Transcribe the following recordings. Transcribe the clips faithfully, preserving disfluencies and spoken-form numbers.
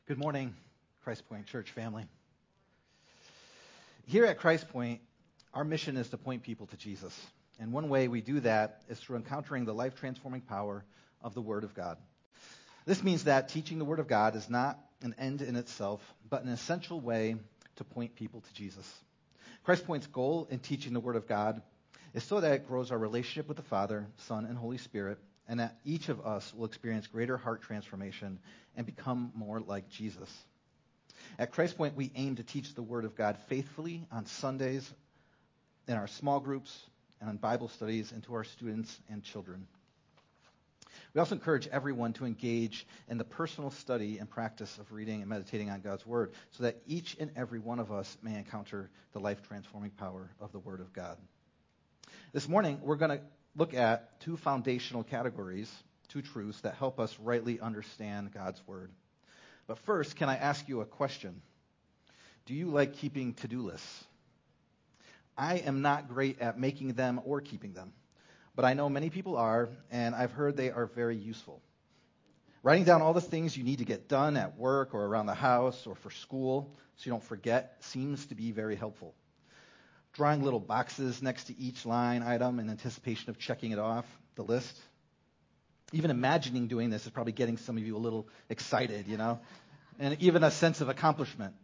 Good morning, Christ Point Church family. Here at Christ Point, our mission is to point people to Jesus. And one way we do that is through encountering the life-transforming power of the Word of God. This means that teaching the Word of God is not an end in itself, but an essential way to point people to Jesus. Christ Point's goal in teaching the Word of God is so that it grows our relationship with the Father, Son, and Holy Spirit, and that each of us will experience greater heart transformation and become more like Jesus. At Christ Point, we aim to teach the Word of God faithfully on Sundays, in our small groups, and on Bible studies, and to our students and children. We also encourage everyone to engage in the personal study and practice of reading and meditating on God's Word so that each and every one of us may encounter the life-transforming power of the Word of God. This morning, we're going to look at two foundational categories, two truths that help us rightly understand God's Word. But first, can I ask you a question? Do you like keeping to-do lists? I am not great at making them or keeping them, but I know many people are, and I've heard they are very useful. Writing down all the things you need to get done at work or around the house or for school so you don't forget seems to be very helpful. Drawing little boxes next to each line item in anticipation of checking it off the list. Even imagining doing this is probably getting some of you a little excited, you know, and even a sense of accomplishment.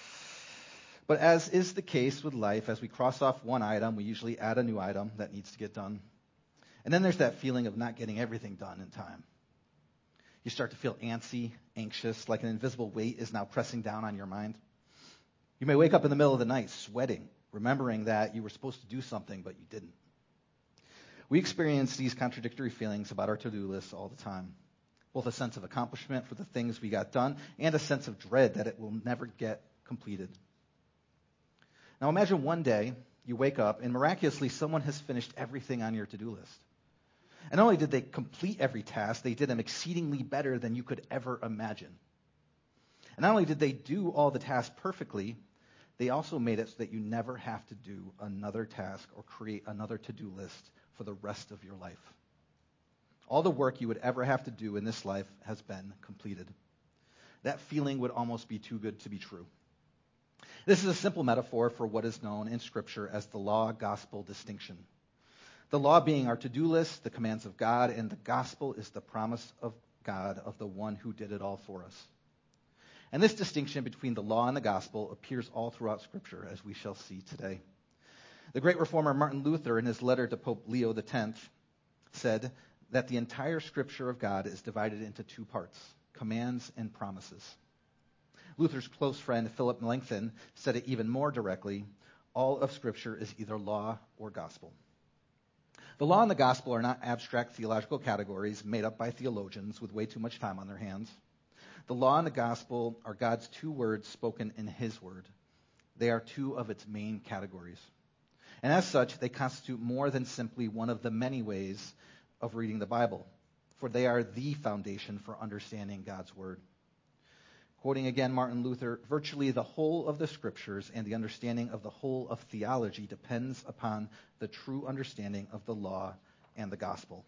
But as is the case with life, as we cross off one item, we usually add a new item that needs to get done. And then there's that feeling of not getting everything done in time. You start to feel antsy, anxious, like an invisible weight is now pressing down on your mind. You may wake up in the middle of the night sweating, remembering that you were supposed to do something, but you didn't. We experience these contradictory feelings about our to-do lists all the time. Both a sense of accomplishment for the things we got done and a sense of dread that it will never get completed. Now imagine one day you wake up and miraculously someone has finished everything on your to-do list. And not only did they complete every task, they did them exceedingly better than you could ever imagine. And not only did they do all the tasks perfectly, they also made it so that you never have to do another task or create another to-do list for the rest of your life. All the work you would ever have to do in this life has been completed. That feeling would almost be too good to be true. This is a simple metaphor for what is known in Scripture as the law-gospel distinction. The law being our to-do list, the commands of God, and the gospel is the promise of God of the one who did it all for us. And this distinction between the law and the gospel appears all throughout Scripture, as we shall see today. The great reformer Martin Luther, in his letter to Pope Leo the tenth, said that the entire Scripture of God is divided into two parts, commands and promises. Luther's close friend Philip Melanchthon said it even more directly, all of Scripture is either law or gospel. The law and the gospel are not abstract theological categories made up by theologians with way too much time on their hands. The law and the gospel are God's two words spoken in His word. They are two of its main categories. And as such, they constitute more than simply one of the many ways of reading the Bible, for they are the foundation for understanding God's word. Quoting again Martin Luther, virtually the whole of the Scriptures and the understanding of the whole of theology depends upon the true understanding of the law and the gospel.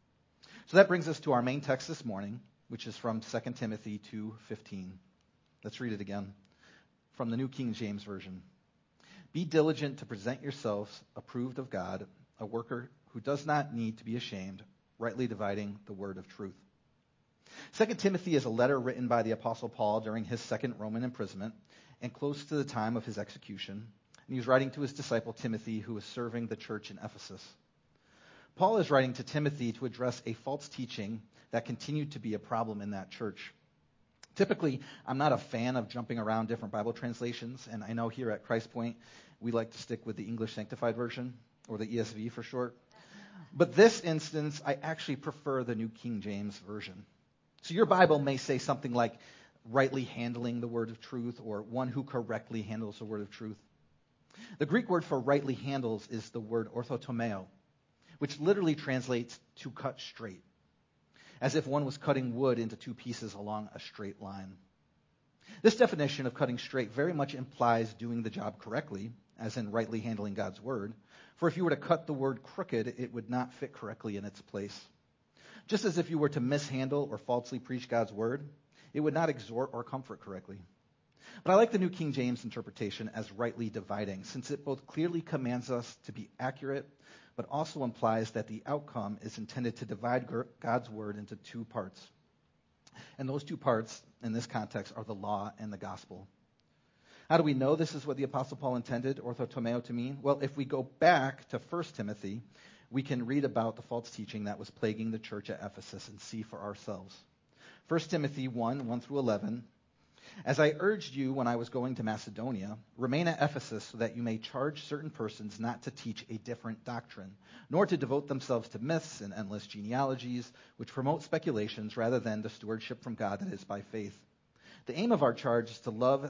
So that brings us to our main text this morning, which is from Second Timothy two fifteen. Let's read it again from the New King James Version. Be diligent to present yourselves approved of God, a worker who does not need to be ashamed, rightly dividing the word of truth. Second Timothy is a letter written by the Apostle Paul during his second Roman imprisonment and close to the time of his execution. And he was writing to his disciple Timothy, who was serving the church in Ephesus. Paul is writing to Timothy to address a false teaching that continued to be a problem in that church. Typically, I'm not a fan of jumping around different Bible translations, and I know here at Christ Point, we like to stick with the English Sanctified Version, or the E S V for short. But this instance, I actually prefer the New King James Version. So your Bible may say something like, rightly handling the word of truth, or one who correctly handles the word of truth. The Greek word for rightly handles is the word orthotomeo, which literally translates to cut straight, as if one was cutting wood into two pieces along a straight line. This definition of cutting straight very much implies doing the job correctly, as in rightly handling God's word. For if you were to cut the word crooked, it would not fit correctly in its place. Just as if you were to mishandle or falsely preach God's word, It would not exhort or comfort correctly. But I like the New King James interpretation as rightly dividing, since it both clearly commands us to be accurate, but also implies that the outcome is intended to divide God's word into two parts. And those two parts, in this context, are the law and the gospel. How do we know this is what the Apostle Paul intended orthotomeo to mean? Well, if we go back to First Timothy, we can read about the false teaching that was plaguing the church at Ephesus and see for ourselves. First Timothy one, one through eleven. As I urged you when I was going to Macedonia, remain at Ephesus so that you may charge certain persons not to teach a different doctrine, nor to devote themselves to myths and endless genealogies, which promote speculations rather than the stewardship from God that is by faith. The aim of our charge is to love,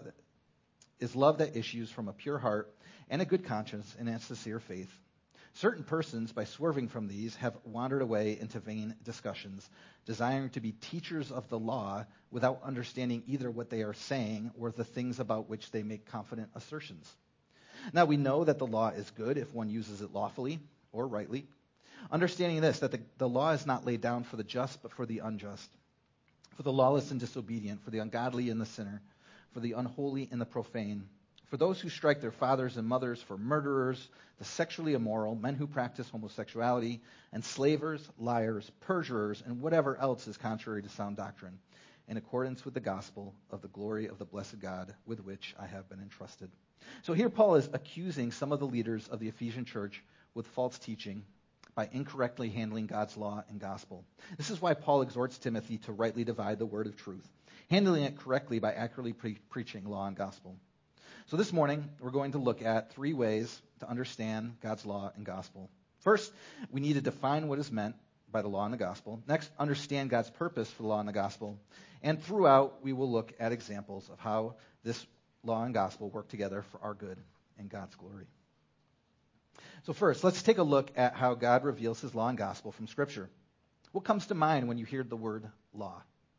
is love that issues from a pure heart and a good conscience and a sincere faith. Certain persons, by swerving from these, have wandered away into vain discussions, desiring to be teachers of the law without understanding either what they are saying or the things about which they make confident assertions. Now we know that the law is good if one uses it lawfully or rightly, understanding this, that the, the law is not laid down for the just but for the unjust, for the lawless and disobedient, for the ungodly and the sinner, for the unholy and the profane, for those who strike their fathers and mothers, for murderers, the sexually immoral, men who practice homosexuality, enslavers, liars, perjurers, and whatever else is contrary to sound doctrine, in accordance with the gospel of the glory of the blessed God with which I have been entrusted. So here Paul is accusing some of the leaders of the Ephesian church with false teaching by incorrectly handling God's law and gospel. This is why Paul exhorts Timothy to rightly divide the word of truth, handling it correctly by accurately pre- preaching law and gospel. So this morning, we're going to look at three ways to understand God's law and gospel. First, we need to define what is meant by the law and the gospel. Next, understand God's purpose for the law and the gospel. And throughout, we will look at examples of how this law and gospel work together for our good and God's glory. So first, let's take a look at how God reveals his law and gospel from Scripture. What comes to mind when you hear the word law?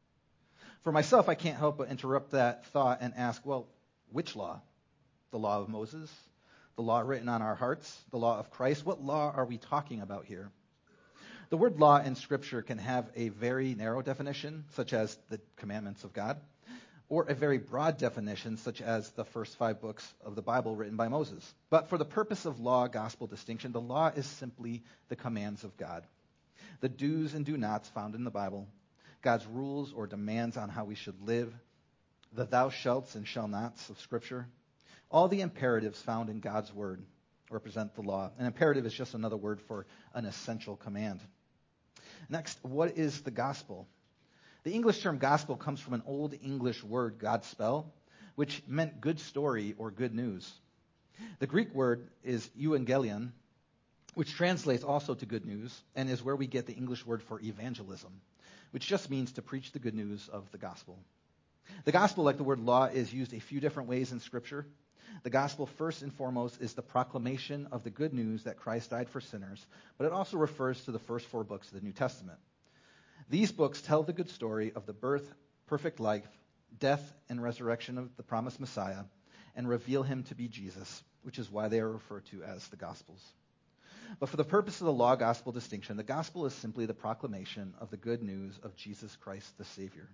For myself, I can't help but interrupt that thought and ask, well, which law? The law of Moses, the law written on our hearts, the law of Christ. What law are we talking about here? The word law in Scripture can have a very narrow definition, such as the commandments of God, or a very broad definition, such as the first five books of the Bible written by Moses. But for the purpose of law-gospel distinction, the law is simply the commands of God. The do's and do-nots found in the Bible, God's rules or demands on how we should live, the thou shalts and shall nots of Scripture. All the imperatives found in God's word represent the law. An imperative is just another word for an essential command. Next, what is the gospel? The English term gospel comes from an old English word, Godspell, which meant good story or good news. The Greek word is euangelion, which translates also to good news, and is where we get the English word for evangelism, which just means to preach the good news of the gospel. The gospel, like the word law, is used a few different ways in Scripture. The gospel, first and foremost, is the proclamation of the good news that Christ died for sinners, but it also refers to the first four books of the New Testament. These books tell the good story of the birth, perfect life, death, and resurrection of the promised Messiah, and reveal him to be Jesus, which is why they are referred to as the Gospels. But for the purpose of the law-gospel distinction, the gospel is simply the proclamation of the good news of Jesus Christ the Savior.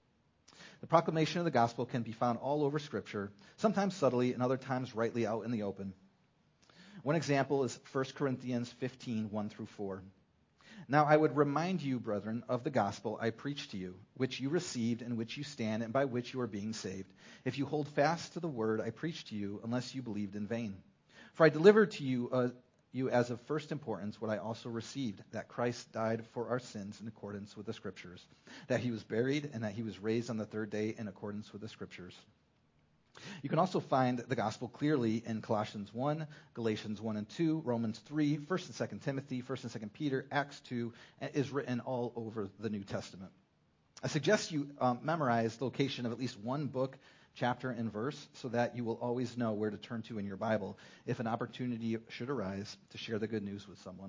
The proclamation of the gospel can be found all over Scripture, sometimes subtly and other times rightly out in the open. One example is First Corinthians fifteen, one through four. Now I would remind you, brethren, of the gospel I preached to you, which you received, in which you stand, and by which you are being saved, if you hold fast to the word I preached to you, unless you believed in vain. For I delivered to you uh, you as of first importance what I also received, that Christ died for our sins in accordance with the Scriptures, that he was buried, and that he was raised on the third day in accordance with the Scriptures. You can also find the gospel clearly in Colossians one, Galatians one and two, Romans three, First and Second Timothy, First and Second Peter, Acts two, and is written all over the New Testament. I suggest you um, memorize the location of at least one book, chapter, and verse so that you will always know where to turn to in your Bible if an opportunity should arise to share the good news with someone.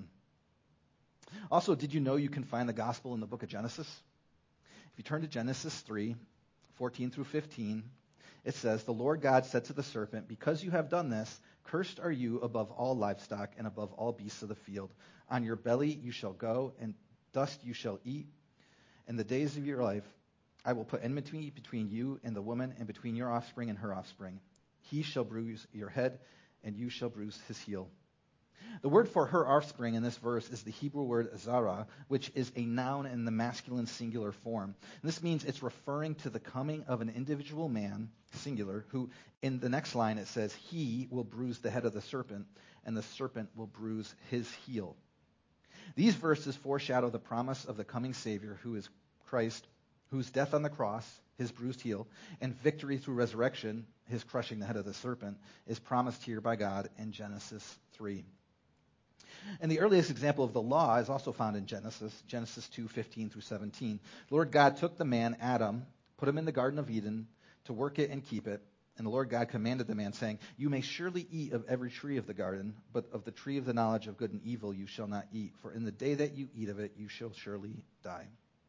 Also, did you know you can find the gospel in the book of Genesis? If you turn to Genesis three, fourteen through fifteen, it says, "The Lord God said to the serpent, because you have done this, cursed are you above all livestock and above all beasts of the field. On your belly you shall go, and dust you shall eat, and the days of your life I will put enmity between you and the woman, and between your offspring and her offspring. He shall bruise your head, and you shall bruise his heel. The word for her offspring in this verse is the Hebrew word zara, which is a noun in the masculine singular form. And this means it's referring to the coming of an individual man, singular, who in the next line it says, he will bruise the head of the serpent, and the serpent will bruise his heel. These verses foreshadow the promise of the coming Savior, who is Christ, whose death on the cross, his bruised heel, and victory through resurrection, his crushing the head of the serpent, is promised here by God in Genesis three. And the earliest example of the law is also found in Genesis, Genesis two, fifteen through seventeen. Lord God took the man, Adam, put him in the Garden of Eden to work it and keep it. And the Lord God commanded the man, saying, you may surely eat of every tree of the garden, but of the tree of the knowledge of good and evil you shall not eat. For in the day that you eat of it, you shall surely die.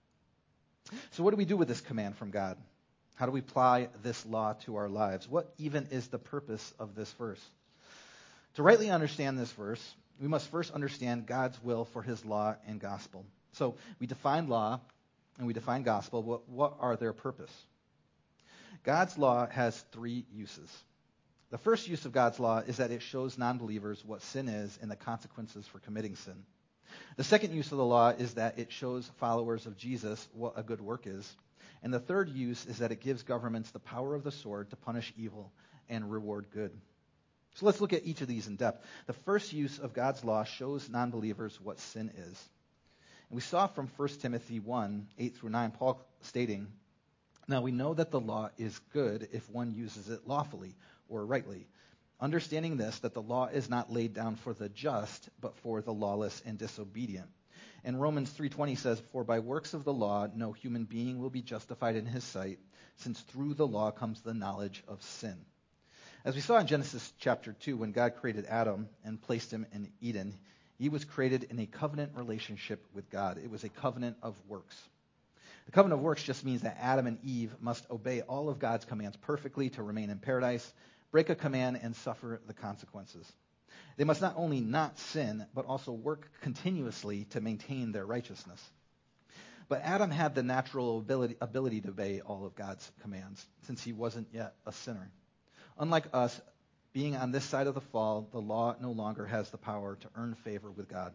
So what do we do with this command from God? How do we apply this law to our lives? What even is the purpose of this verse? To rightly understand this verse, we must first understand God's will for his law and gospel. So we define law and we define gospel. What, what are their purpose? God's law has three uses. The first use of God's law is that it shows non-believers what sin is and the consequences for committing sin. The second use of the law is that it shows followers of Jesus what a good work is. And the third use is that it gives governments the power of the sword to punish evil and reward good. So let's look at each of these in depth. The first use of God's law shows non-believers what sin is. And we saw from First Timothy one, eight through nine, Paul stating, now we know that the law is good if one uses it lawfully or rightly, understanding this, that the law is not laid down for the just, but for the lawless and disobedient. And Romans three twenty says, for by works of the law no human being will be justified in his sight, since through the law comes the knowledge of sin. As we saw in Genesis chapter two, when God created Adam and placed him in Eden, he was created in a covenant relationship with God. It was a covenant of works. The covenant of works just means that Adam and Eve must obey all of God's commands perfectly to remain in paradise, break a command, and suffer the consequences. They must not only not sin, but also work continuously to maintain their righteousness. But Adam had the natural ability, ability to obey all of God's commands, since he wasn't yet a sinner. Unlike us, being on this side of the fall, the law no longer has the power to earn favor with God.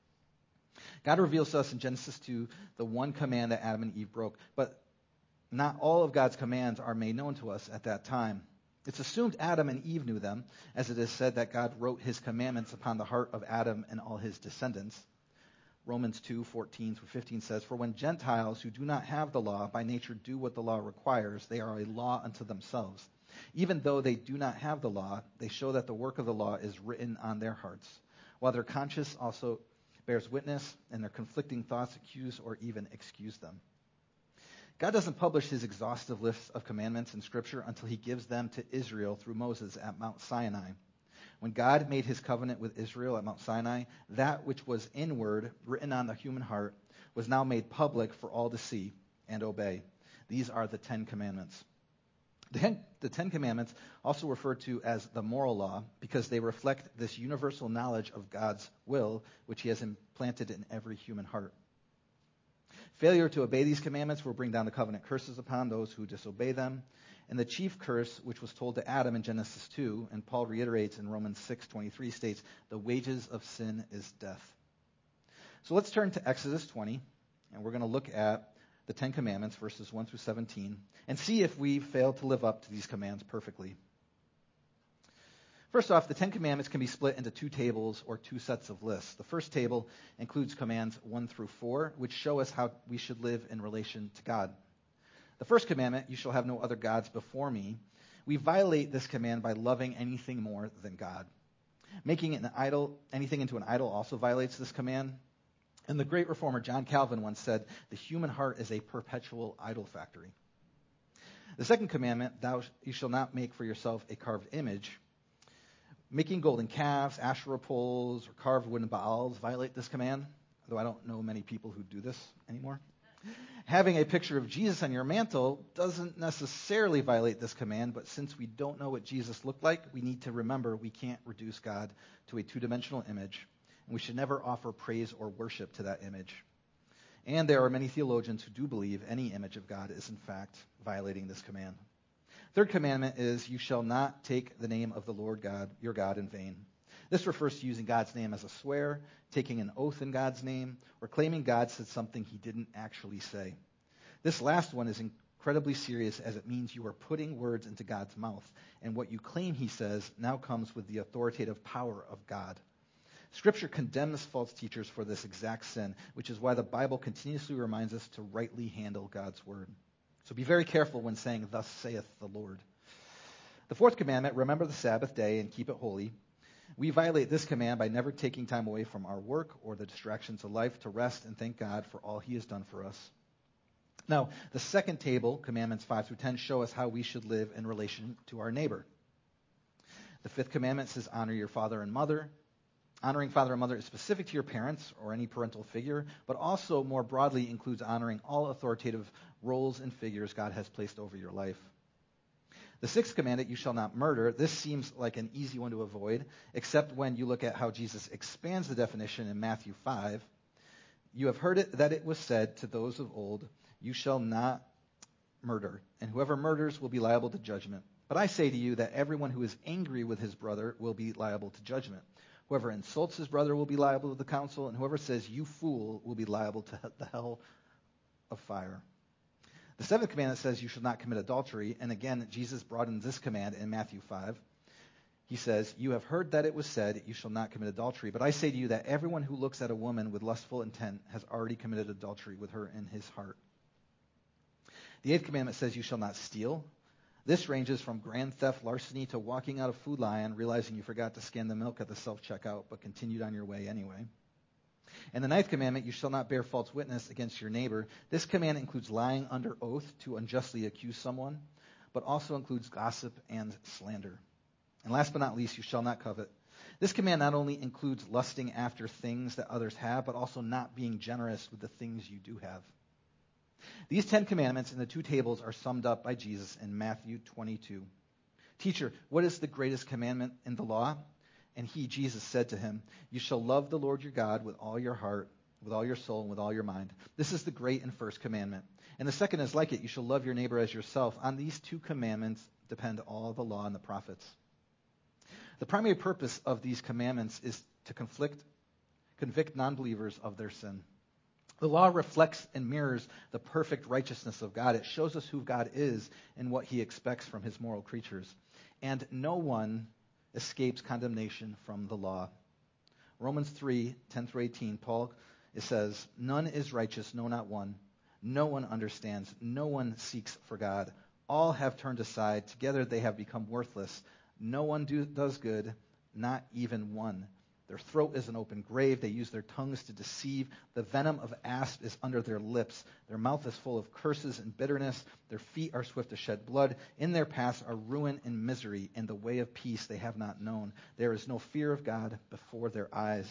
God reveals to us in Genesis two the one command that Adam and Eve broke, but not all of God's commands are made known to us at that time. It's assumed Adam and Eve knew them, as it is said that God wrote his commandments upon the heart of Adam and all his descendants. Romans two, fourteen through fifteen says, for when Gentiles who do not have the law by nature do what the law requires, they are a law unto themselves. Even though they do not have the law, they show that the work of the law is written on their hearts, while their conscience also bears witness, and their conflicting thoughts accuse or even excuse them. God doesn't publish his exhaustive list of commandments in Scripture until he gives them to Israel through Moses at Mount Sinai. When God made his covenant with Israel at Mount Sinai, that which was inward, written on the human heart, was now made public for all to see and obey. These are the Ten Commandments. The Ten, the Ten Commandments, also referred to as the moral law, because they reflect this universal knowledge of God's will, which he has implanted in every human heart. Failure to obey these commandments will bring down the covenant curses upon those who disobey them. And the chief curse, which was told to Adam in Genesis two, and Paul reiterates in Romans six twenty-three, states, the wages of sin is death. So let's turn to Exodus twenty, and we're going to look at the Ten Commandments, verses one through seventeen, and see if we fail to live up to these commands perfectly. First off, the Ten Commandments can be split into two tables or two sets of lists. The first table includes commands one through four, which show us how we should live in relation to God. The first commandment, you shall have no other gods before me, we violate this command by loving anything more than God. Making it an idol, anything into an idol also violates this command. And the great reformer John Calvin once said, the human heart is a perpetual idol factory. The second commandment, thou you shall not make for yourself a carved image. Making golden calves, Asherah poles, or carved wooden Baals violate this command, though I don't know many people who do this anymore. Having a picture of Jesus on your mantle doesn't necessarily violate this command, but since we don't know what Jesus looked like, we need to remember we can't reduce God to a two-dimensional image, and we should never offer praise or worship to that image. And there are many theologians who do believe any image of God is in fact violating this command. Third commandment is, you shall not take the name of the Lord God, your God, in vain. This refers to using God's name as a swear, taking an oath in God's name, or claiming God said something he didn't actually say. This last one is incredibly serious, as it means you are putting words into God's mouth, and what you claim he says now comes with the authoritative power of God. Scripture condemns false teachers for this exact sin, which is why the Bible continuously reminds us to rightly handle God's word. So be very careful when saying, thus saith the Lord. The fourth commandment, remember the Sabbath day and keep it holy. We violate this command by never taking time away from our work or the distractions of life to rest and thank God for all he has done for us. Now, the second table, commandments five through ten, show us how we should live in relation to our neighbor. The fifth commandment says, honor your father and mother. Honoring father and mother is specific to your parents or any parental figure, but also more broadly includes honoring all authoritative roles and figures God has placed over your life. The sixth commandment, you shall not murder, this seems like an easy one to avoid, except when you look at how Jesus expands the definition in Matthew five. You have heard it that it was said to those of old, you shall not murder, and whoever murders will be liable to judgment. But I say to you that everyone who is angry with his brother will be liable to judgment. Whoever insults his brother will be liable to the council, and whoever says, you fool, will be liable to the hell of fire. The seventh commandment says you should not commit adultery, and again, Jesus broadens this command in Matthew five. He says, you have heard that it was said, you shall not commit adultery, but I say to you that everyone who looks at a woman with lustful intent has already committed adultery with her in his heart. The eighth commandment says you shall not steal. This ranges from grand theft larceny to walking out of Food Lion, realizing you forgot to scan the milk at the self-checkout, but continued on your way anyway. And the ninth commandment, you shall not bear false witness against your neighbor. This command includes lying under oath to unjustly accuse someone, but also includes gossip and slander. And last but not least, you shall not covet. This command not only includes lusting after things that others have, but also not being generous with the things you do have. These Ten Commandments in the two tables are summed up by Jesus in Matthew twenty-two. Teacher, what is the greatest commandment in the law? And he, Jesus, said to him, you shall love the Lord your God with all your heart, with all your soul, and with all your mind. This is the great and first commandment. And the second is like it, you shall love your neighbor as yourself. On these two commandments depend all the law and the prophets. The primary purpose of these commandments is to conflict, convict non-believers of their sin. The law reflects and mirrors the perfect righteousness of God. It shows us who God is and what he expects from his moral creatures. And no one escapes condemnation from the law. Romans three, ten through eighteen, Paul, it says, none is righteous, no, not one. No one understands. No one seeks for God. All have turned aside. Together they have become worthless. No one do, does good, not even one. Their throat is an open grave. They use their tongues to deceive. The venom of asp is under their lips. Their mouth is full of curses and bitterness. Their feet are swift to shed blood. In their paths are ruin and misery. In the way of peace they have not known. There is no fear of God before their eyes.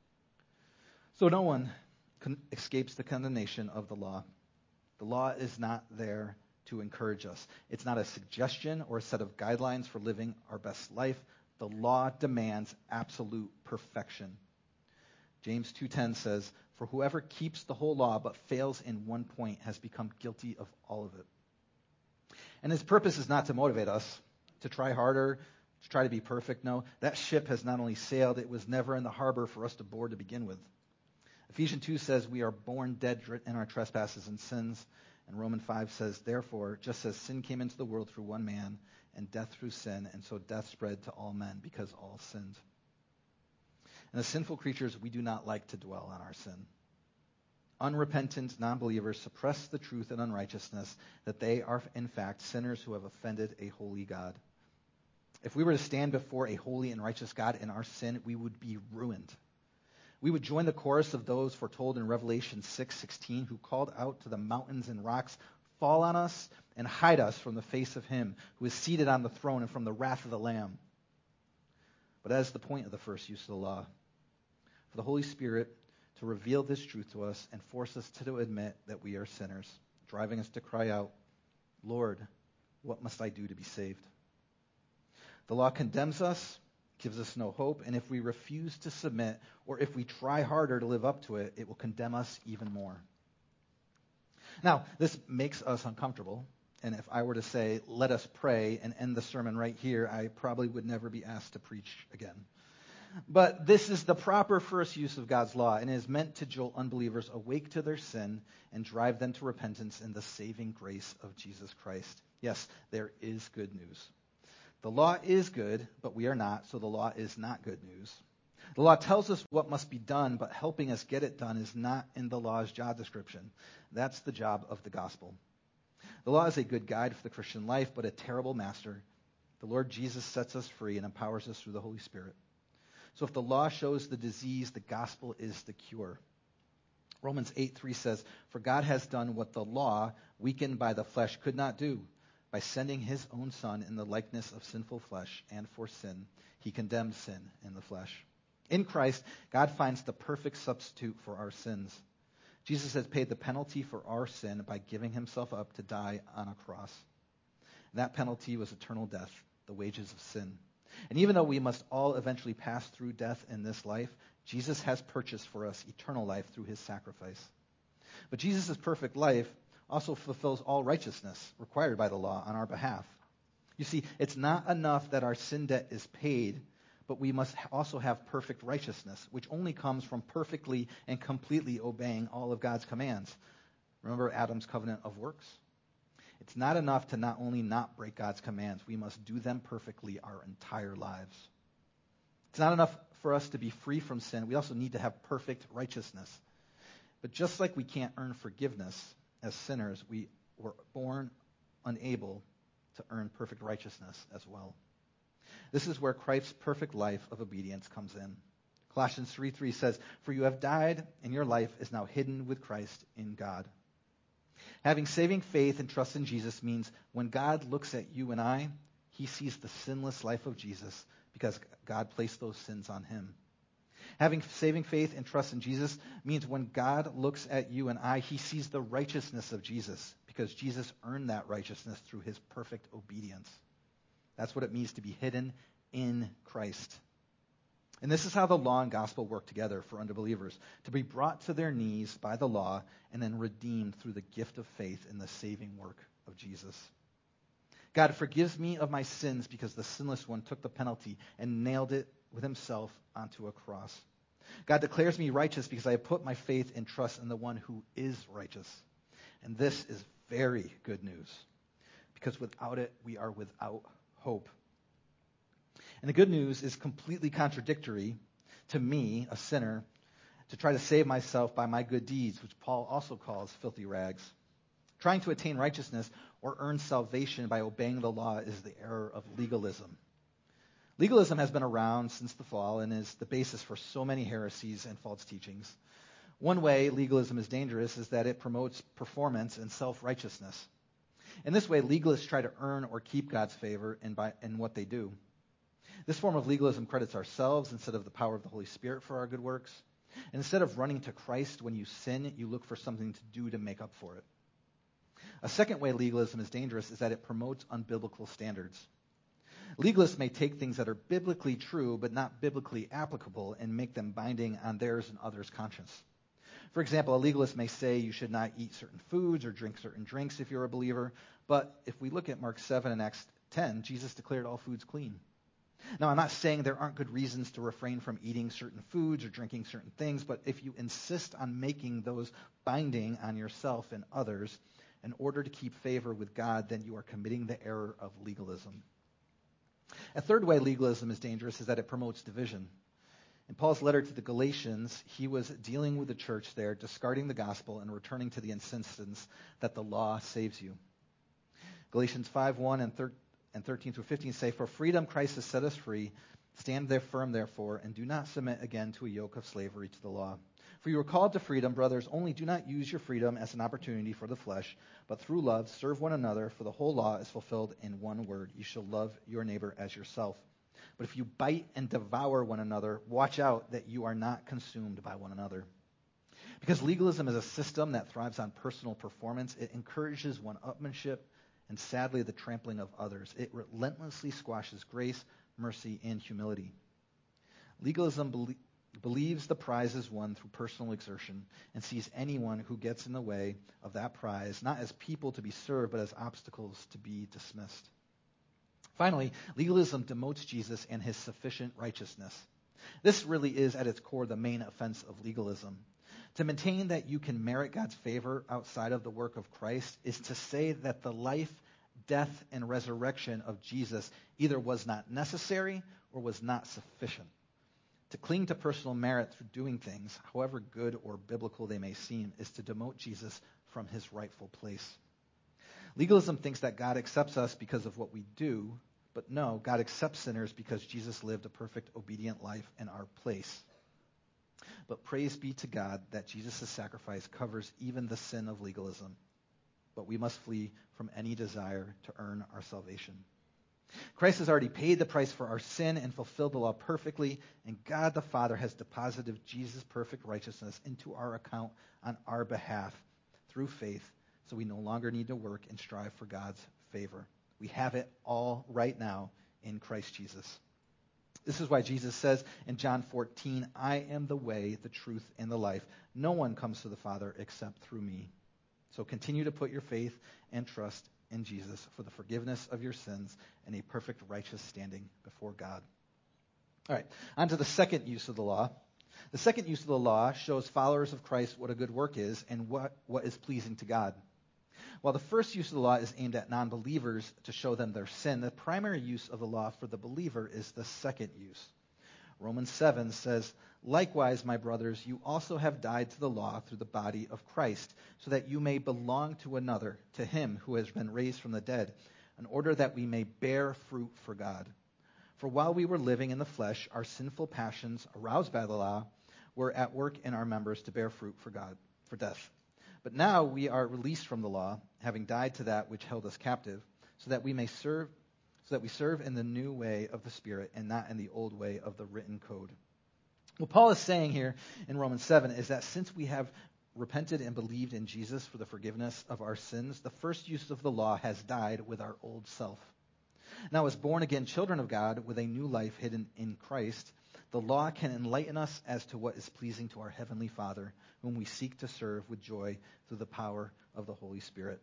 So no one con- escapes the condemnation of the law. The law is not there to encourage us. It's not a suggestion or a set of guidelines for living our best life. The law demands absolute perfection. James two ten says, for whoever keeps the whole law but fails in one point has become guilty of all of it. And his purpose is not to motivate us to try harder, to try to be perfect. No, that ship has not only sailed, it was never in the harbor for us to board to begin with. Ephesians two says we are born dead in our trespasses and sins. And Romans five says, therefore, just as sin came into the world through one man, and death through sin, and so death spread to all men because all sinned. And as sinful creatures, we do not like to dwell on our sin. Unrepentant non-believers suppress the truth in unrighteousness that they are, in fact, sinners who have offended a holy God. If we were to stand before a holy and righteous God in our sin, we would be ruined. We would join the chorus of those foretold in Revelation six sixteen who called out to the mountains and rocks, fall on us and hide us from the face of him who is seated on the throne and from the wrath of the Lamb. But that is the point of the first use of the law. For the Holy Spirit to reveal this truth to us and force us to admit that we are sinners, driving us to cry out, Lord, what must I do to be saved? The law condemns us, gives us no hope, and if we refuse to submit or if we try harder to live up to it, it will condemn us even more. Now, this makes us uncomfortable. And if I were to say, let us pray and end the sermon right here, I probably would never be asked to preach again. But this is the proper first use of God's law, and it is meant to jolt unbelievers awake to their sin and drive them to repentance in the saving grace of Jesus Christ. Yes, there is good news. The law is good, but we are not, so the law is not good news. The law tells us what must be done, but helping us get it done is not in the law's job description. That's the job of the gospel. The law is a good guide for the Christian life, but a terrible master. The Lord Jesus sets us free and empowers us through the Holy Spirit. So if the law shows the disease, the gospel is the cure. Romans eight three says, "For God has done what the law, weakened by the flesh, could not do. By sending his own Son in the likeness of sinful flesh, and for sin, he condemned sin in the flesh." In Christ, God finds the perfect substitute for our sins. Jesus has paid the penalty for our sin by giving himself up to die on a cross. That penalty was eternal death, the wages of sin. And even though we must all eventually pass through death in this life, Jesus has purchased for us eternal life through his sacrifice. But Jesus' perfect life also fulfills all righteousness required by the law on our behalf. You see, it's not enough that our sin debt is paid, but we must also have perfect righteousness, which only comes from perfectly and completely obeying all of God's commands. Remember Adam's covenant of works? It's not enough to not only not break God's commands, we must do them perfectly our entire lives. It's not enough for us to be free from sin. We also need to have perfect righteousness. But just like we can't earn forgiveness as sinners, we were born unable to earn perfect righteousness as well. This is where Christ's perfect life of obedience comes in. Colossians three three says, "For you have died, and your life is now hidden with Christ in God." Having saving faith and trust in Jesus means when God looks at you and I, he sees the sinless life of Jesus because God placed those sins on him. Having saving faith and trust in Jesus means when God looks at you and I, he sees the righteousness of Jesus because Jesus earned that righteousness through his perfect obedience. That's what it means to be hidden in Christ. And this is how the law and gospel work together for unbelievers, to be brought to their knees by the law and then redeemed through the gift of faith in the saving work of Jesus. God forgives me of my sins because the sinless one took the penalty and nailed it with himself onto a cross. God declares me righteous because I have put my faith and trust in the one who is righteous. And this is very good news, because without it, we are without hope. And the good news is completely contradictory to me, a sinner, to try to save myself by my good deeds, which Paul also calls filthy rags. Trying to attain righteousness or earn salvation by obeying the law is the error of legalism. Legalism has been around since the fall and is the basis for so many heresies and false teachings. One way legalism is dangerous is that it promotes performance and self-righteousness. In this way, legalists try to earn or keep God's favor in, by, in what they do. This form of legalism credits ourselves instead of the power of the Holy Spirit for our good works. And instead of running to Christ when you sin, you look for something to do to make up for it. A second way legalism is dangerous is that it promotes unbiblical standards. Legalists may take things that are biblically true but not biblically applicable and make them binding on theirs and others' conscience. For example, a legalist may say you should not eat certain foods or drink certain drinks if you're a believer, but if we look at Mark seven and Acts ten, Jesus declared all foods clean. Now, I'm not saying there aren't good reasons to refrain from eating certain foods or drinking certain things, but if you insist on making those binding on yourself and others in order to keep favor with God, then you are committing the error of legalism. A third way legalism is dangerous is that it promotes division. In Paul's letter to the Galatians, he was dealing with the church there, discarding the gospel and returning to the insistence that the law saves you. Galatians five one and thirteen through fifteen say, "For freedom Christ has set us free. Stand there firm, therefore, and do not submit again to a yoke of slavery to the law. For you were called to freedom, brothers, only do not use your freedom as an opportunity for the flesh, but through love serve one another, for the whole law is fulfilled in one word. You shall love your neighbor as yourself. But if you bite and devour one another, watch out that you are not consumed by one another." Because legalism is a system that thrives on personal performance, it encourages one-upmanship and, sadly, the trampling of others. It relentlessly squashes grace, mercy, and humility. Legalism be- believes the prize is won through personal exertion, and sees anyone who gets in the way of that prize not as people to be served, but as obstacles to be dismissed. Finally, legalism demotes Jesus and his sufficient righteousness. This really is, at its core, the main offense of legalism. To maintain that you can merit God's favor outside of the work of Christ is to say that the life, death, and resurrection of Jesus either was not necessary or was not sufficient. To cling to personal merit through doing things, however good or biblical they may seem, is to demote Jesus from his rightful place. Legalism thinks that God accepts us because of what we do, but no, God accepts sinners because Jesus lived a perfect, obedient life in our place. But praise be to God that Jesus' sacrifice covers even the sin of legalism. But we must flee from any desire to earn our salvation. Christ has already paid the price for our sin and fulfilled the law perfectly, and God the Father has deposited Jesus' perfect righteousness into our account on our behalf through faith, so we no longer need to work and strive for God's favor. We have it all right now in Christ Jesus. This is why Jesus says in John fourteen, I am the way, the truth, and the life. No one comes to the Father except through me. So continue to put your faith and trust in Jesus for the forgiveness of your sins and a perfect righteous standing before God. All right, on to the second use of the law. The second use of the law shows followers of Christ what a good work is and what, what is pleasing to God. While the first use of the law is aimed at non-believers to show them their sin, the primary use of the law for the believer is the second use. Romans seven says, likewise, my brothers, you also have died to the law through the body of Christ, so that you may belong to another, to him who has been raised from the dead, in order that we may bear fruit for God. For while we were living in the flesh, our sinful passions, aroused by the law, were at work in our members to bear fruit for God, for death. But now we are released from the law, having died to that which held us captive, so that we may serve, so that we serve in the new way of the Spirit and not in the old way of the written code. What Paul is saying here in Romans seven is that since we have repented and believed in Jesus for the forgiveness of our sins, the first use of the law has died with our old self. Now, as born-again children of God with a new life hidden in Christ, the law can enlighten us as to what is pleasing to our Heavenly Father, whom we seek to serve with joy through the power of the Holy Spirit.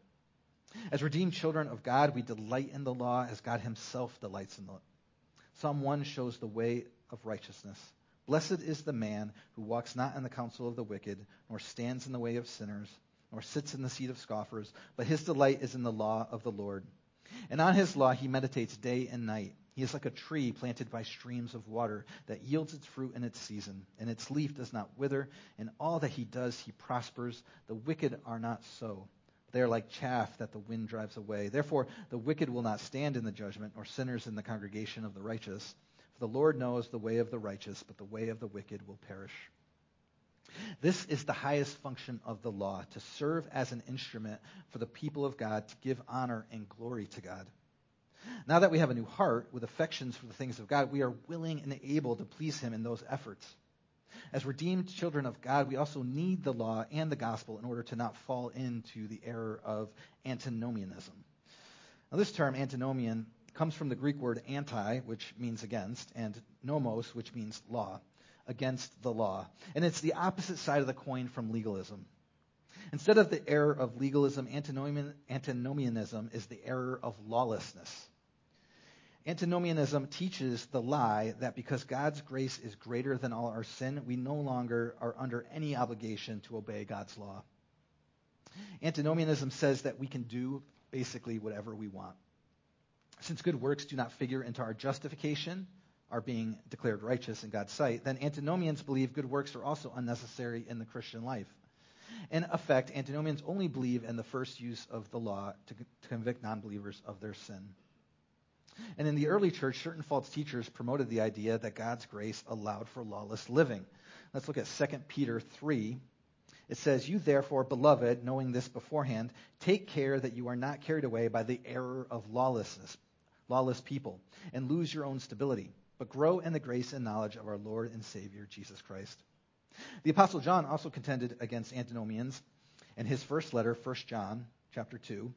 As redeemed children of God, we delight in the law as God himself delights in it. Psalm one shows the way of righteousness. Blessed is the man who walks not in the counsel of the wicked, nor stands in the way of sinners, nor sits in the seat of scoffers, but his delight is in the law of the Lord. And on his law he meditates day and night. He is like a tree planted by streams of water that yields its fruit in its season, and its leaf does not wither. In all that he does, he prospers. The wicked are not so. They are like chaff that the wind drives away. Therefore, the wicked will not stand in the judgment, nor sinners in the congregation of the righteous. For the Lord knows the way of the righteous, but the way of the wicked will perish. This is the highest function of the law, to serve as an instrument for the people of God to give honor and glory to God. Now that we have a new heart with affections for the things of God, we are willing and able to please him in those efforts. As redeemed children of God, we also need the law and the gospel in order to not fall into the error of antinomianism. Now, this term, antinomian, comes from the Greek word anti, which means against, and nomos, which means law, against the law. And it's the opposite side of the coin from legalism. Instead of the error of legalism, antinomian, antinomianism is the error of lawlessness. Antinomianism teaches the lie that because God's grace is greater than all our sin, we no longer are under any obligation to obey God's law. Antinomianism says that we can do basically whatever we want. Since good works do not figure into our justification, our being declared righteous in God's sight, then antinomians believe good works are also unnecessary in the Christian life. In effect, antinomians only believe in the first use of the law to, to convict non-believers of their sin. And in the early church, certain false teachers promoted the idea that God's grace allowed for lawless living. Let's look at Second Peter three. It says, you therefore, beloved, knowing this beforehand, take care that you are not carried away by the error of lawlessness, lawless people, and lose your own stability, but grow in the grace and knowledge of our Lord and Savior, Jesus Christ. The Apostle John also contended against antinomians in his first letter, First John chapter two.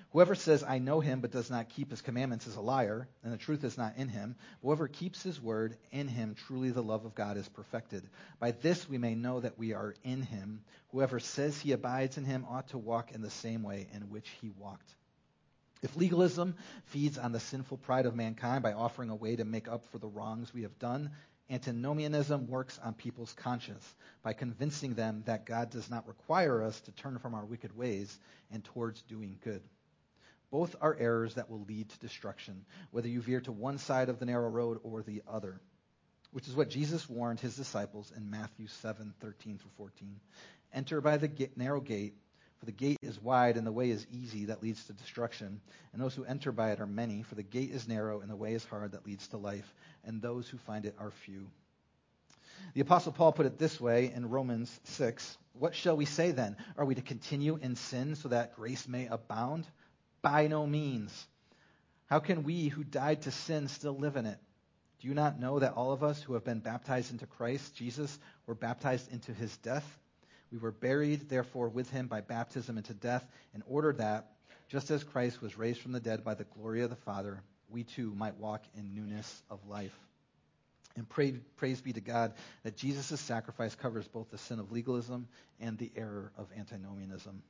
Whoever says, I know him, but does not keep his commandments is a liar, and the truth is not in him. Whoever keeps his word, in him truly the love of God is perfected. By this we may know that we are in him. Whoever says he abides in him ought to walk in the same way in which he walked. If legalism feeds on the sinful pride of mankind by offering a way to make up for the wrongs we have done, antinomianism works on people's conscience by convincing them that God does not require us to turn from our wicked ways and towards doing good. Both are errors that will lead to destruction, whether you veer to one side of the narrow road or the other, which is what Jesus warned his disciples in Matthew seven, thirteen through fourteen. Enter by the ga- narrow gate, for the gate is wide and the way is easy that leads to destruction, and those who enter by it are many, for the gate is narrow and the way is hard that leads to life, and those who find it are few. The Apostle Paul put it this way in Romans six. What shall we say then? Are we to continue in sin so that grace may abound? By no means. How can we who died to sin still live in it? Do you not know that all of us who have been baptized into Christ Jesus were baptized into his death? We were buried, therefore, with him by baptism into death, in order that, just as Christ was raised from the dead by the glory of the Father, we too might walk in newness of life. And pray, praise be to God that Jesus' sacrifice covers both the sin of legalism and the error of antinomianism.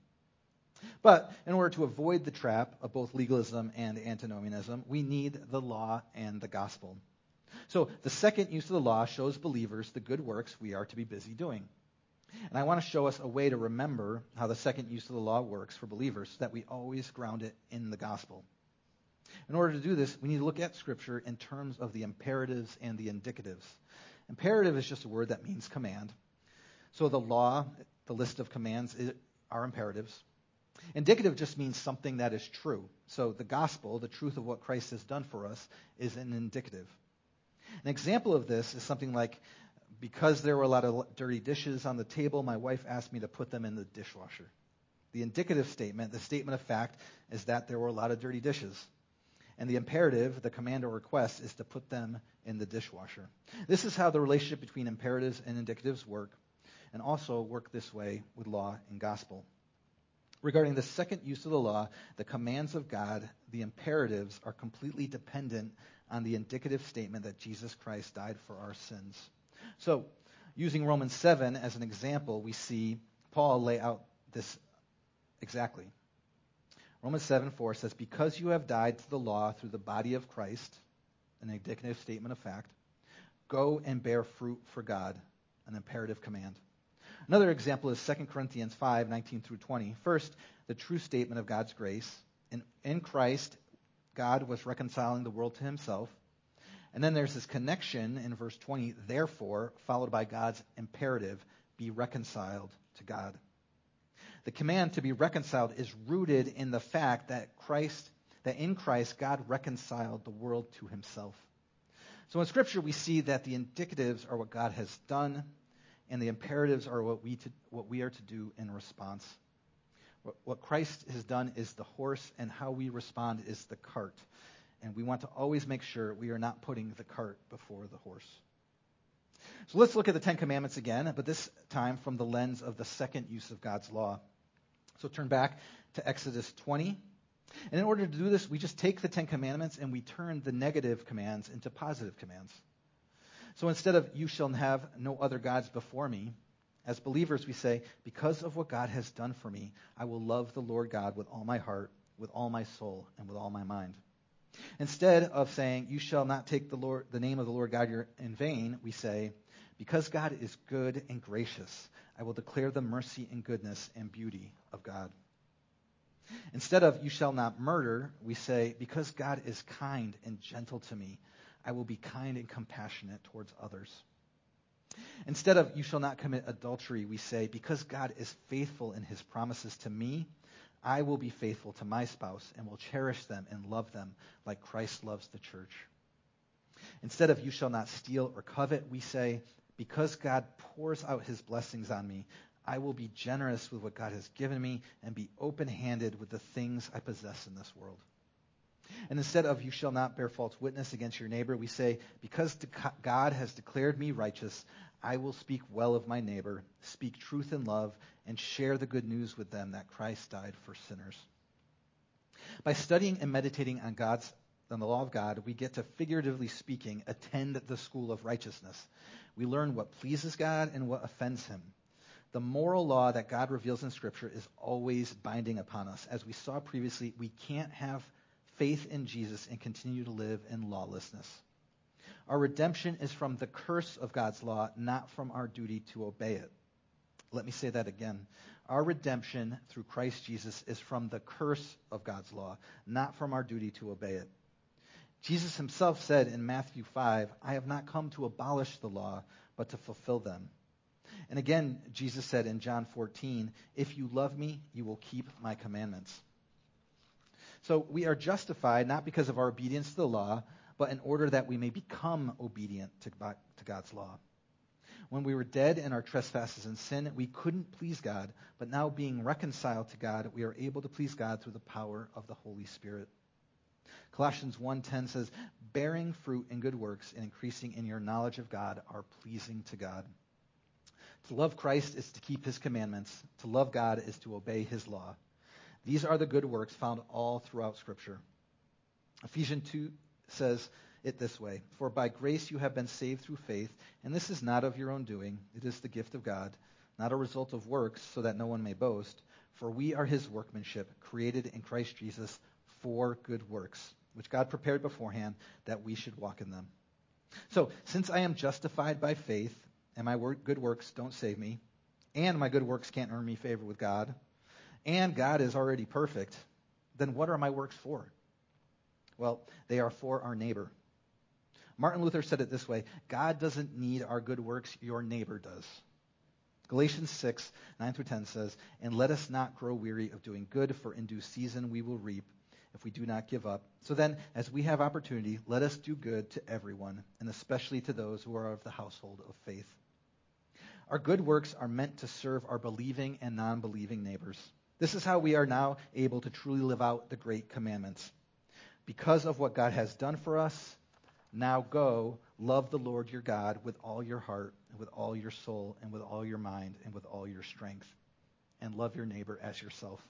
But in order to avoid the trap of both legalism and antinomianism, we need the law and the gospel. So the second use of the law shows believers the good works we are to be busy doing. And I want to show us a way to remember how the second use of the law works for believers so that we always ground it in the gospel. In order to do this, we need to look at Scripture in terms of the imperatives and the indicatives. Imperative is just a word that means command. So the law, the list of commands, are imperatives. Indicative just means something that is true. So the gospel, the truth of what Christ has done for us, is an indicative. An example of this is something like, because there were a lot of dirty dishes on the table, my wife asked me to put them in the dishwasher. The indicative statement, the statement of fact, is that there were a lot of dirty dishes. And the imperative, the command or request, is to put them in the dishwasher. This is how the relationship between imperatives and indicatives work, and also work this way with law and gospel. Regarding the second use of the law, the commands of God, the imperatives, are completely dependent on the indicative statement that Jesus Christ died for our sins. So, using Romans seven as an example, we see Paul lay out this exactly. Romans seven four says, because you have died to the law through the body of Christ, an indicative statement of fact, go and bear fruit for God, an imperative command. Another example is Second Corinthians five, nineteen through twenty. First, the true statement of God's grace. In, in Christ, God was reconciling the world to himself. And then there's this connection in verse twenty, therefore, followed by God's imperative, be reconciled to God. The command to be reconciled is rooted in the fact that Christ, that in Christ, God reconciled the world to himself. So in Scripture, we see that the indicatives are what God has done, and the imperatives are what we to, what we are to do in response. What, what Christ has done is the horse, and how we respond is the cart. And we want to always make sure we are not putting the cart before the horse. So let's look at the Ten Commandments again, but this time from the lens of the second use of God's law. So turn back to Exodus twenty. And in order to do this, we just take the Ten Commandments and we turn the negative commands into positive commands. So instead of, you shall have no other gods before me, as believers we say, because of what God has done for me, I will love the Lord God with all my heart, with all my soul, and with all my mind. Instead of saying, you shall not take the Lord, the name of the Lord God in vain, we say, because God is good and gracious, I will declare the mercy and goodness and beauty of God. Instead of, you shall not murder, we say, because God is kind and gentle to me, I will be kind and compassionate towards others. Instead of, you shall not commit adultery, we say, because God is faithful in his promises to me, I will be faithful to my spouse and will cherish them and love them like Christ loves the church. Instead of, you shall not steal or covet, we say, because God pours out his blessings on me, I will be generous with what God has given me and be open-handed with the things I possess in this world. And instead of, you shall not bear false witness against your neighbor, we say, because God has declared me righteous, I will speak well of my neighbor, speak truth in love, and share the good news with them that Christ died for sinners. By studying and meditating on God's on the law of God, we get to, figuratively speaking, attend the school of righteousness. We learn what pleases God and what offends him. The moral law that God reveals in Scripture is always binding upon us. As we saw previously, we can't have faith in Jesus and continue to live in lawlessness. Our redemption is from the curse of God's law, not from our duty to obey it. Let me say that again. Our redemption through Christ Jesus is from the curse of God's law, not from our duty to obey it. Jesus himself said in Matthew five, I have not come to abolish the law, but to fulfill them. And again, Jesus said in John fourteen, if you love me, you will keep my commandments. So we are justified not because of our obedience to the law, but in order that we may become obedient to God's law. When we were dead in our trespasses and sin, we couldn't please God, but now being reconciled to God, we are able to please God through the power of the Holy Spirit. Colossians one ten says, bearing fruit in good works and increasing in your knowledge of God are pleasing to God. To love Christ is to keep his commandments. To love God is to obey his law. These are the good works found all throughout Scripture. Ephesians two says it this way, for by grace you have been saved through faith, and this is not of your own doing. It is the gift of God, not a result of works, so that no one may boast. For we are his workmanship, created in Christ Jesus for good works, which God prepared beforehand that we should walk in them. So, since I am justified by faith, and my work, good works don't save me, and my good works can't earn me favor with God, and God is already perfect, then what are my works for? Well, they are for our neighbor. Martin Luther said it this way, God doesn't need our good works, your neighbor does. Galatians six, nine through ten says, and let us not grow weary of doing good, for in due season we will reap if we do not give up. So then, as we have opportunity, let us do good to everyone, and especially to those who are of the household of faith. Our good works are meant to serve our believing and non-believing neighbors. This is how we are now able to truly live out the great commandments. Because of what God has done for us, now go, love the Lord your God with all your heart, and with all your soul, and with all your mind, and with all your strength. And love your neighbor as yourself.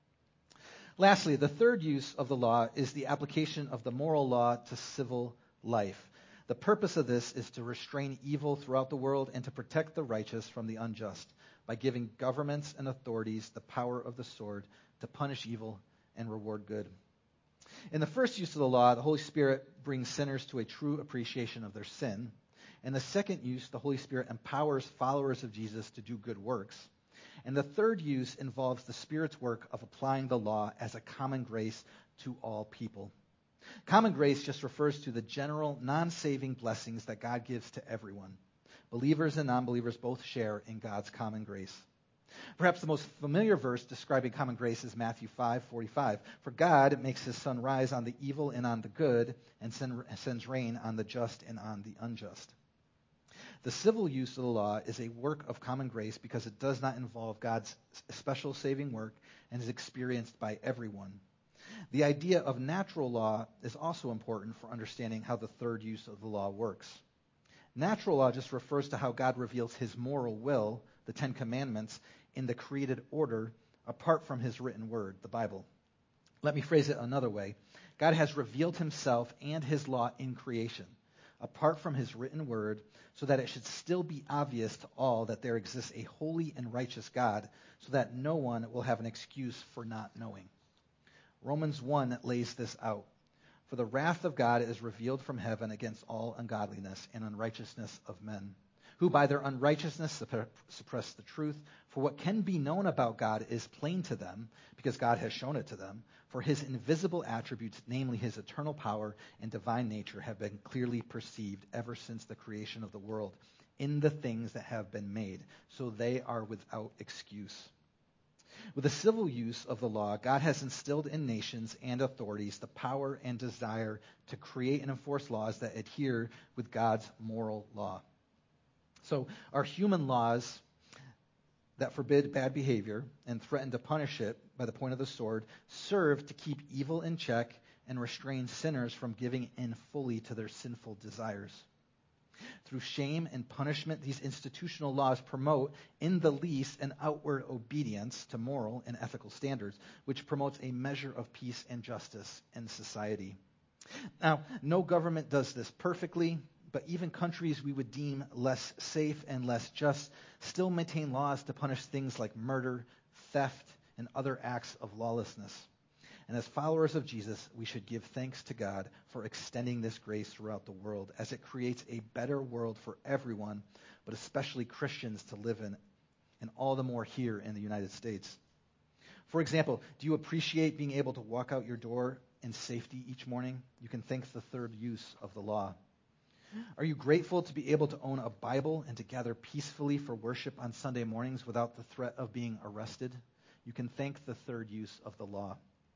Lastly, the third use of the law is the application of the moral law to civil life. The purpose of this is to restrain evil throughout the world and to protect the righteous from the unjust by giving governments and authorities the power of the sword to punish evil and reward good. In the first use of the law, the Holy Spirit brings sinners to a true appreciation of their sin. In the second use, the Holy Spirit empowers followers of Jesus to do good works. And the third use involves the Spirit's work of applying the law as a common grace to all people. Common grace just refers to the general, non-saving blessings that God gives to everyone. Believers and non-believers both share in God's common grace. Perhaps the most familiar verse describing common grace is Matthew five forty-five. For God makes his sun rise on the evil and on the good, and sends rain on the just and on the unjust. The civil use of the law is a work of common grace because it does not involve God's special saving work and is experienced by everyone. The idea of natural law is also important for understanding how the third use of the law works. Natural law just refers to how God reveals his moral will, the Ten Commandments, in the created order apart from his written word, the Bible. Let me phrase it another way. God has revealed himself and his law in creation, apart from his written word, so that it should still be obvious to all that there exists a holy and righteous God, so that no one will have an excuse for not knowing. Romans one lays this out. For the wrath of God is revealed from heaven against all ungodliness and unrighteousness of men, who by their unrighteousness suppress the truth. For what can be known about God is plain to them, because God has shown it to them. For his invisible attributes, namely his eternal power and divine nature, have been clearly perceived ever since the creation of the world in the things that have been made, so they are without excuse. With the civil use of the law, God has instilled in nations and authorities the power and desire to create and enforce laws that adhere with God's moral law. So our human laws that forbid bad behavior and threaten to punish it by the point of the sword serve to keep evil in check and restrain sinners from giving in fully to their sinful desires. Through shame and punishment, these institutional laws promote, in the least, an outward obedience to moral and ethical standards, which promotes a measure of peace and justice in society. Now, no government does this perfectly, but even countries we would deem less safe and less just still maintain laws to punish things like murder, theft, and other acts of lawlessness. And as followers of Jesus, we should give thanks to God for extending this grace throughout the world as it creates a better world for everyone, but especially Christians to live in, and all the more here in the United States. For example, do you appreciate being able to walk out your door in safety each morning? You can thank the third use of the law. Are you grateful to be able to own a Bible and to gather peacefully for worship on Sunday mornings without the threat of being arrested? You can thank the third use of the law.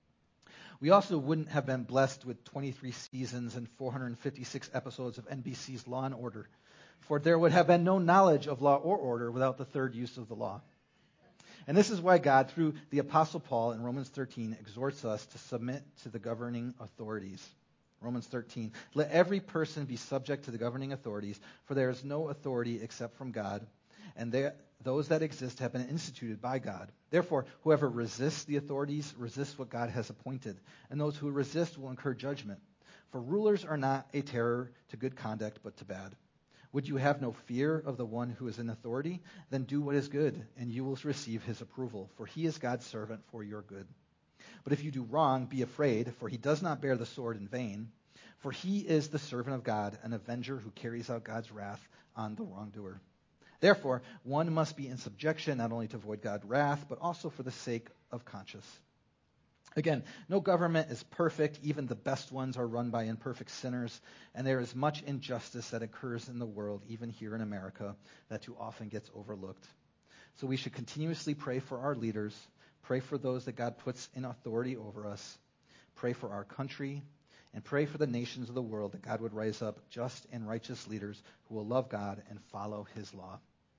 We also wouldn't have been blessed with twenty-three seasons and four hundred fifty-six episodes of N B C's Law and Order, for there would have been no knowledge of law or order without the third use of the law. And this is why God, through the Apostle Paul in Romans thirteen, exhorts us to submit to the governing authorities. Romans thirteen, let every person be subject to the governing authorities, for there is no authority except from God, and there, those that exist have been instituted by God. Therefore, whoever resists the authorities resists what God has appointed, and those who resist will incur judgment. For rulers are not a terror to good conduct, but to bad. Would you have no fear of the one who is in authority? Then do what is good, and you will receive his approval, for he is God's servant for your good. But if you do wrong, be afraid, for he does not bear the sword in vain. For he is the servant of God, an avenger who carries out God's wrath on the wrongdoer. Therefore, one must be in subjection not only to avoid God's wrath, but also for the sake of conscience. Again, no government is perfect. Even the best ones are run by imperfect sinners, and there is much injustice that occurs in the world, even here in America, that too often gets overlooked. So we should continuously pray for our leaders, pray for those that God puts in authority over us, pray for our country, and pray for the nations of the world that God would raise up just and righteous leaders who will love God and follow his law.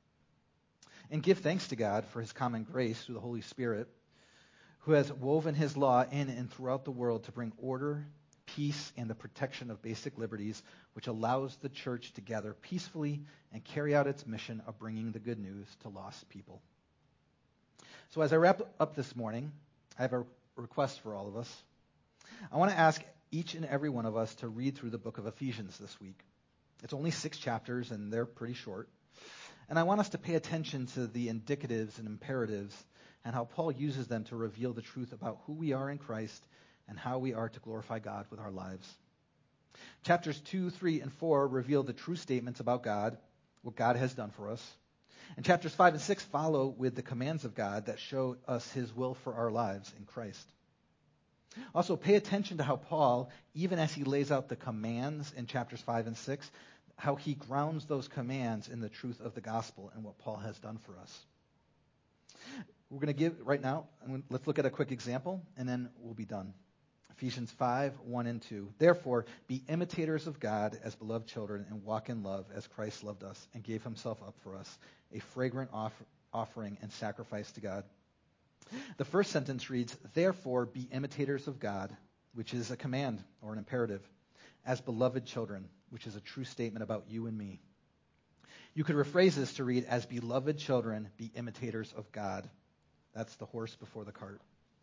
And give thanks to God for his common grace through the Holy Spirit, who has woven his law in and throughout the world to bring order, peace, and the protection of basic liberties, which allows the church to gather peacefully and carry out its mission of bringing the good news to lost people. So as I wrap up this morning, I have a request for all of us. I want to ask each and every one of us to read through the book of Ephesians this week. It's only six chapters, and they're pretty short. And I want us to pay attention to the indicatives and imperatives and how Paul uses them to reveal the truth about who we are in Christ and how we are to glorify God with our lives. Chapters two, three, and four reveal the true statements about God, what God has done for us. And chapters five and six follow with the commands of God that show us his will for our lives in Christ. Also, pay attention to how Paul, even as he lays out the commands in chapters five and six, how he grounds those commands in the truth of the gospel and what Paul has done for us. We're going to give, right now, let's look at a quick example, and then we'll be done. Ephesians five, one and two. Therefore, be imitators of God as beloved children, and walk in love as Christ loved us and gave himself up for us, a fragrant off- offering and sacrifice to God. The first sentence reads, therefore, be imitators of God, which is a command or an imperative, as beloved children, which is a true statement about you and me. You could rephrase this to read, as beloved children, be imitators of God. That's the horse before the cart.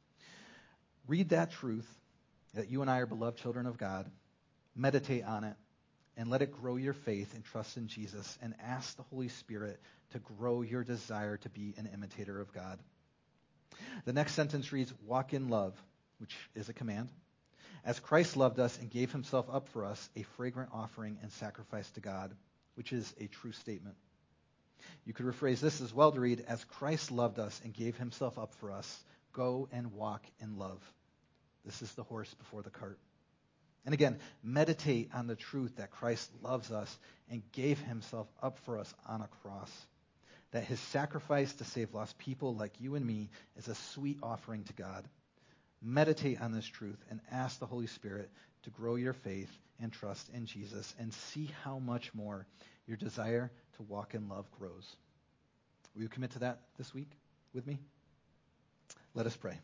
Read that truth, that you and I are beloved children of God, meditate on it, and let it grow your faith and trust in Jesus, and ask the Holy Spirit to grow your desire to be an imitator of God. The next sentence reads, walk in love, which is a command, as Christ loved us and gave himself up for us, a fragrant offering and sacrifice to God, which is a true statement. You could rephrase this as well to read, as Christ loved us and gave himself up for us, go and walk in love. This is the horse before the cart. And again, meditate on the truth that Christ loves us and gave himself up for us on a cross. That his sacrifice to save lost people like you and me is a sweet offering to God. Meditate on this truth and ask the Holy Spirit to grow your faith and trust in Jesus, and see how much more your desire to walk in love grows. Will you commit to that this week with me? Let us pray.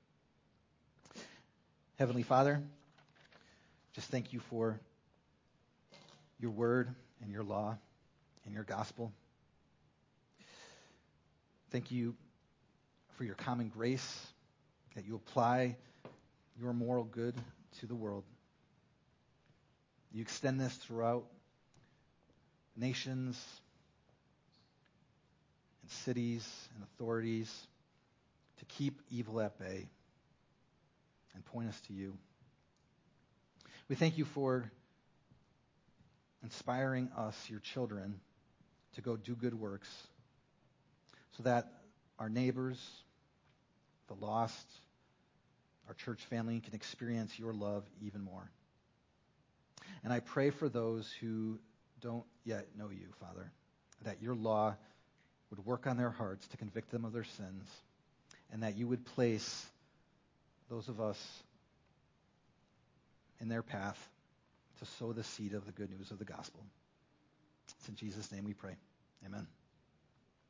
Heavenly Father, just thank you for your word and your law. in your gospel. Thank you for your common grace, that you apply your moral good to the world. You extend this throughout nations and cities and authorities to keep evil at bay and point us to you. We thank you for inspiring us, your children, to go do good works so that our neighbors, the lost, our church family can experience your love even more. And I pray for those who don't yet know you, Father, that your law would work on their hearts to convict them of their sins, and that you would place those of us in their path to sow the seed of the good news of the gospel. It's in Jesus' name we pray. Amen.